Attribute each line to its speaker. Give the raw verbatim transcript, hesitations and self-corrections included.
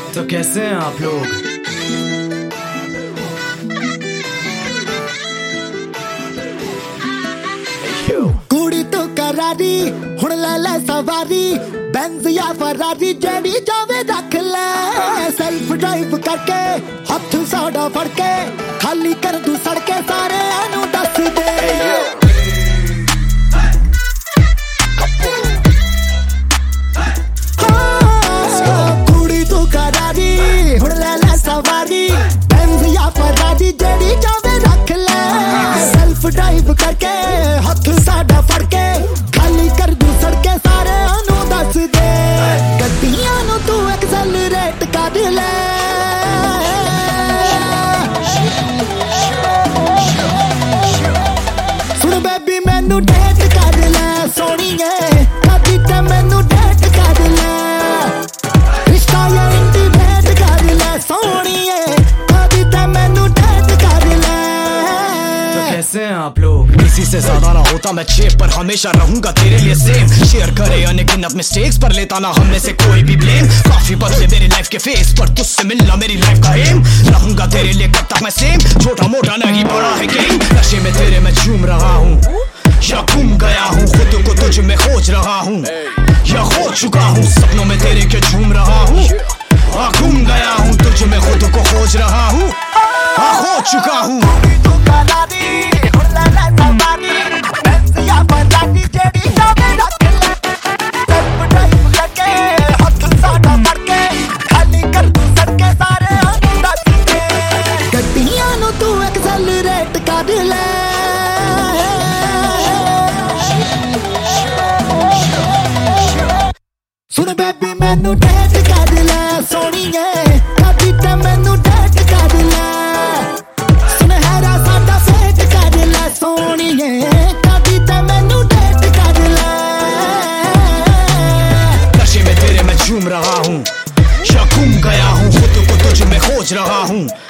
Speaker 1: तो कैसे हैं आप लोग?
Speaker 2: कुड़ी तो करारी हुण ले ले सवारी बेंज या फरारी जेड़ी जावे रख ले सेल्फ ड्राइव करके हथ साड़ा फड़ के खाली कर दूं सड़के सारे आनू दस दे ड्राइव करके हथ साड़ा फड़ के खाली कर दूं सड़के सारे आनू दस दे गड्डियां नू तू एक्सेलरेट कर ले सुन बेबी मैनू डेट कर ले सोहणीए कदी ते मैनू डेट कर ले रिश्ता या इंटीमेट कर ले सोहणीए कदी ते मैनू डेट कर ले
Speaker 1: कैसे हैं आप लोग?
Speaker 3: किसी से ज्यादा ना होता मैं चेप पर हमेशा रहूंगा तेरे लिए सेम शेयर करे अनगिनत मिस्टेक्स पर लेता ना हम में से कोई भी ब्लेम काफी बदले मेरी लाइफ के फेस पर तुझसे मिलना मेरी लाइफ का एम रहूंगा तेरे लिए कब तक मैं सेम छोटा मोटा नहीं बड़ा है गेम नशे में तेरे मैं झूम रहा हूँ या घूम गया हूँ खुद को तुझ में खोज रहा हूँ या खो चुका हूँ सपनों में तेरे के झूम रहा हूँ घूम गया हूँ तुझ में खुद को खोज रहा हूँ खो चुका हूँ
Speaker 2: सुन बेबी मैनू डेट कर ले सोहणीए कदी ते मैनू डेट कर ले सुनहरा साडा सेट कर ले सोहणीए कदी ते मैनू डेट कर ले
Speaker 3: नशे में तेरे मैं झूम रहा हूँ या घूम गया हूँ खुद को तुझ में खोज रहा हूँ